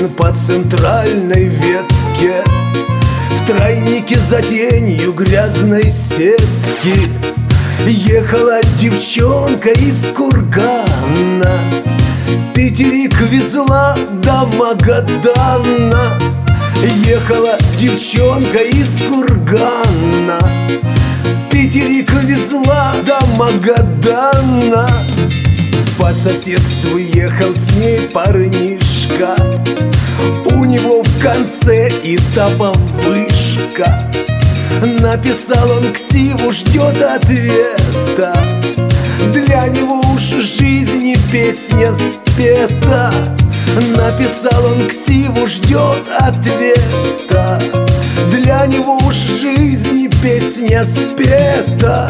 Сидим по центральной ветке, в тройнике за тенью грязной сетки. Ехала девчонка из кургана, Питерик везла до Магадана. Ехала девчонка из кургана, Питерик везла до Магадана. По соседству ехал с ней парнишка, у него в конце этапа вышка. Написал он ксиву, ждет ответа, для него уж жизни песня спета. Написал он ксиву, ждет ответа, для него уж жизни песня спета.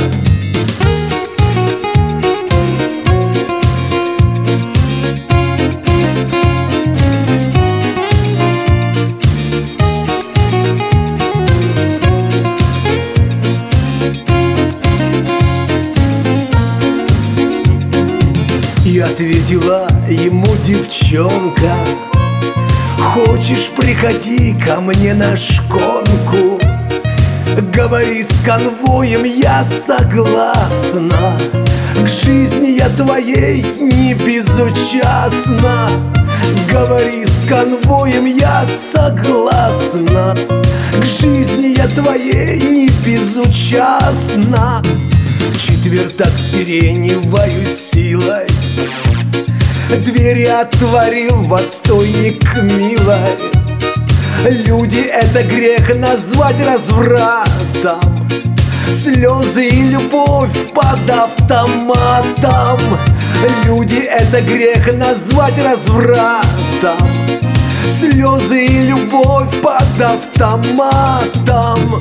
И ответила ему девчонка: хочешь, приходи ко мне на шконку. Говори с конвоем, я согласна, к жизни я твоей не безучастна. Говори с конвоем, я согласна, к жизни я твоей не безучастна. Четвертак сиреневою силой двери отворил в отстойник милой. Люди, это грех назвать развратом, слезы и любовь под автоматом. Люди, это грех назвать развратом, слезы и любовь под автоматом.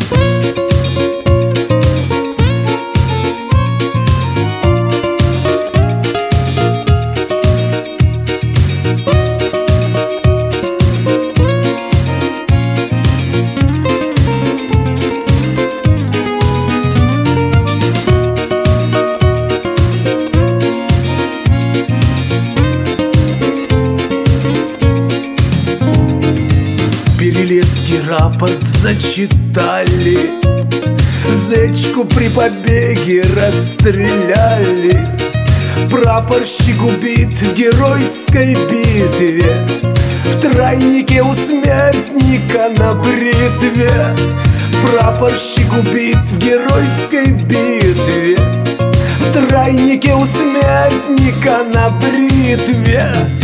Перелески рапорт зачитали, зечку при побеге расстреляли. Прапорщик убит в геройской битве, в тройнике у смертника на бритве. Прапорщик убит в геройской битве, в тройнике у смертника на бритве.